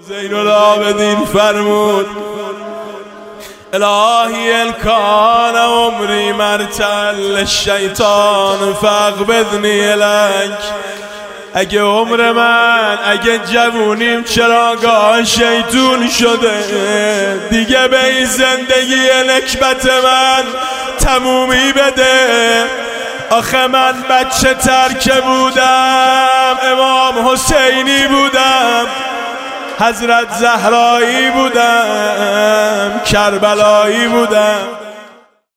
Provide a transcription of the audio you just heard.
زین العابدین فرمود الهی الکان عمری مرتل الشیطان فاقبضنی الیک. اگه عمر من، اگه جوونیم چراگاه شیطون شده، دیگه به این زندگی نکبت من تمومی بده. آخه من بچه ترکه بودم، امام حسینی بودم، حضرت زهرایی بودم، کربلایی بودم.